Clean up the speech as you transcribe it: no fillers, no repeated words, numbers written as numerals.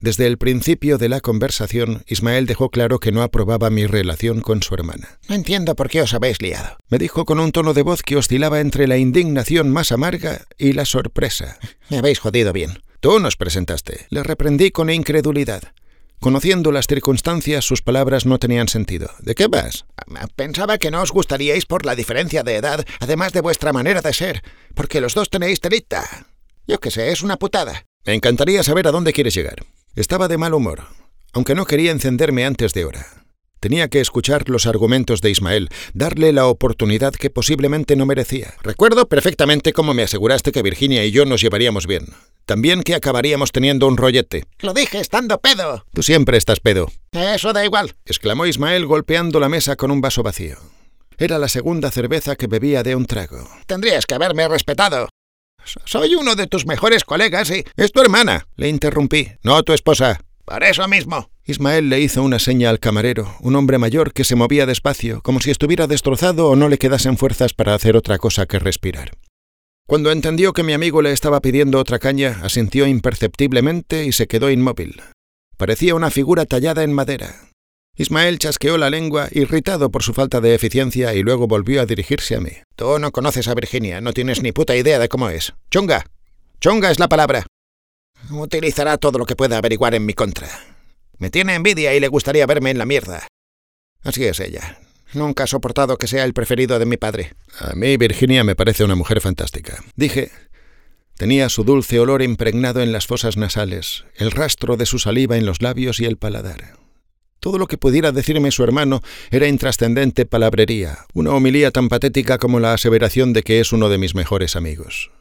Desde el principio de la conversación, Ismael dejó claro que no aprobaba mi relación con su hermana. «No entiendo por qué os habéis liado», me dijo con un tono de voz que oscilaba entre la indignación más amarga y la sorpresa. «Me habéis jodido bien». «Tú nos presentaste», le reprendí con incredulidad. Conociendo las circunstancias, sus palabras no tenían sentido. ¿De qué vas? Pensaba que no os gustaríais por la diferencia de edad, además de vuestra manera de ser, porque los dos tenéis telita. Yo qué sé, es una putada. Me encantaría saber a dónde quieres llegar. Estaba de mal humor, aunque no quería encenderme antes de hora. Tenía que escuchar los argumentos de Ismael, darle la oportunidad que posiblemente no merecía. Recuerdo perfectamente cómo me aseguraste que Virginia y yo nos llevaríamos bien. También que acabaríamos teniendo un rollete. Lo dije estando pedo. Tú siempre estás pedo. Eso da igual, exclamó Ismael golpeando la mesa con un vaso vacío. Era la segunda cerveza que bebía de un trago. Tendrías que haberme respetado. Soy uno de tus mejores colegas y... Es tu hermana, le interrumpí, no tu esposa. Por eso mismo. Ismael le hizo una seña al camarero, un hombre mayor que se movía despacio, como si estuviera destrozado o no le quedasen fuerzas para hacer otra cosa que respirar. Cuando entendió que mi amigo le estaba pidiendo otra caña, asintió imperceptiblemente y se quedó inmóvil. Parecía una figura tallada en madera. Ismael chasqueó la lengua, irritado por su falta de eficiencia, y luego volvió a dirigirse a mí. Tú no conoces a Virginia, no tienes ni puta idea de cómo es. Chunga. Chunga es la palabra. Utilizará todo lo que pueda averiguar en mi contra. Me tiene envidia y le gustaría verme en la mierda. Así es ella. Nunca ha soportado que sea el preferido de mi padre. A mí Virginia me parece una mujer fantástica, dije. Tenía su dulce olor impregnado en las fosas nasales, el rastro de su saliva en los labios y el paladar. Todo lo que pudiera decirme su hermano era intrascendente palabrería, una homilía tan patética como la aseveración de que es uno de mis mejores amigos.